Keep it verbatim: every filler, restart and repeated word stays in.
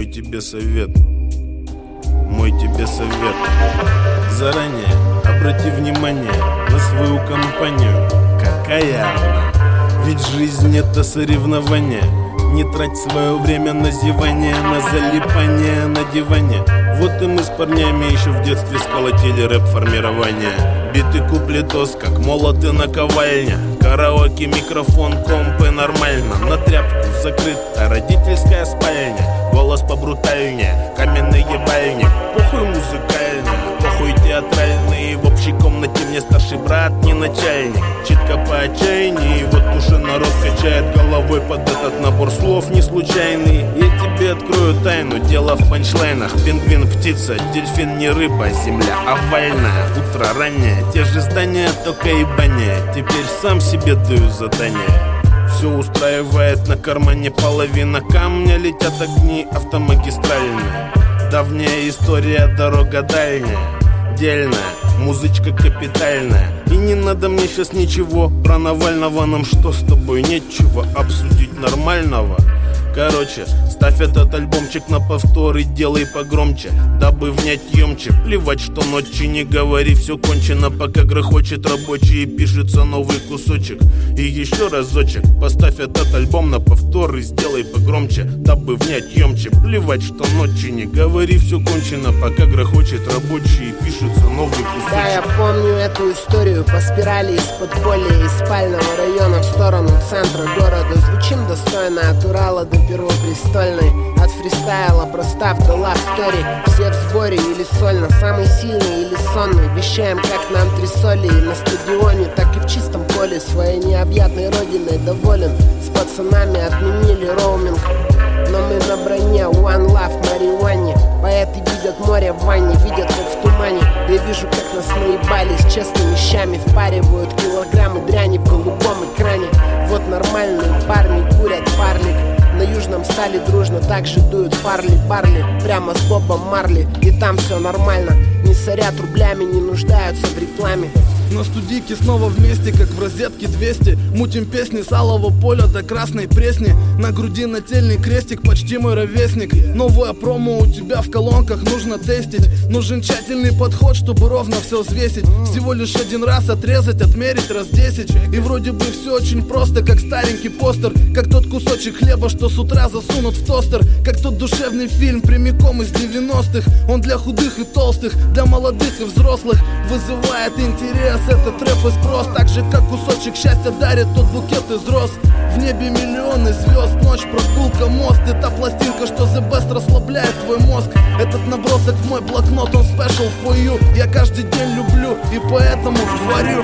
Мой тебе совет, мой тебе совет. Заранее обрати внимание на свою компанию. Какая она? Ведь жизнь это соревнование. Не трать свое время на зевание, на залипание на диване. Вот и мы с парнями еще в детстве сколотили рэп-формирование. Биты, куплетос, как молоты наковальня. Караоке, микрофон, компы нормально. На тряпку закрыта родительская спальня. Голос побрутальнее, каменный ебальник. Похуй музыкальный, похуй театральный. В общей комнате мне старший брат, не начальник. Читка по отчаянию, вот уже народ качает головой под этот набор слов не случайный. Я тебе открою тайну, дело в панчлайнах. Пингвин птица, дельфин не рыба, земля овальная. Утро раннее, те же здания, только ебание. Теперь сам себе даю задание. Все устраивает на кармане половина камня. Летят огни автомагистральные. Давняя история, дорога дальняя. Дельная, музычка капитальная. И не надо мне сейчас ничего про Навального. Нам что с тобой нечего обсудить нормального. Короче, ставь этот альбомчик на повтор и делай погромче, дабы внять емче. Плевать, что ночью не говори, все кончено, пока грохочет рабочий и пишется новый кусочек. И еще разочек, поставь этот альбом на повтор и сделай погромче, дабы внять емче. Плевать, что ночью не говори, все кончено, пока грохочет рабочий и пишется новый кусочек. Да, я помню эту историю по спирали из подполья, из спального района в сторону центра города. Звучим достойно от Урала до Первопрестольной. От фристайла простав до лав стори. Все в сборе или сольно, самый сильный или сонный. Вещаем как нам три соли, и на стадионе, так и в чистом поле. Своей необъятной родиной доволен. С пацанами отменили роуминг, но мы на броне, one love, марихуане. Поэты видят море в ванне, видят как в тумане. Я вижу, как нас наебали с честными щами. Впаривают килограммы дряни в голубом экране. Вот нормальные парни курят парлик. На Южном стали дружно, так же дуют парли-парли. Прямо с Бобом Марли, и там все нормально. Не сорят рублями, не нуждаются в рекламе. На студийке снова вместе, как в розетке двести. Мутим песни с алого поля до красной пресни. На груди нательный крестик, почти мой ровесник. Новое промо у тебя в колонках нужно тестить. Нужен тщательный подход, чтобы ровно все взвесить. Всего лишь один раз отрезать, отмерить раз десять. И вроде бы все очень просто, как старенький постер. Как тот кусочек хлеба, что с утра засунут в тостер. Как тот душевный фильм прямиком из девяностых. Он для худых и толстых, для молодых и взрослых. Вызывает интерес этот рэп и спрос. Так же как кусочек счастья дарит тот букет из роз. В небе миллионы звезд, ночь, прогулка, мост. Это пластинка, что the best расслабляет твой мозг. Этот набросок в мой блокнот, он special for you. Я каждый день люблю и поэтому творю.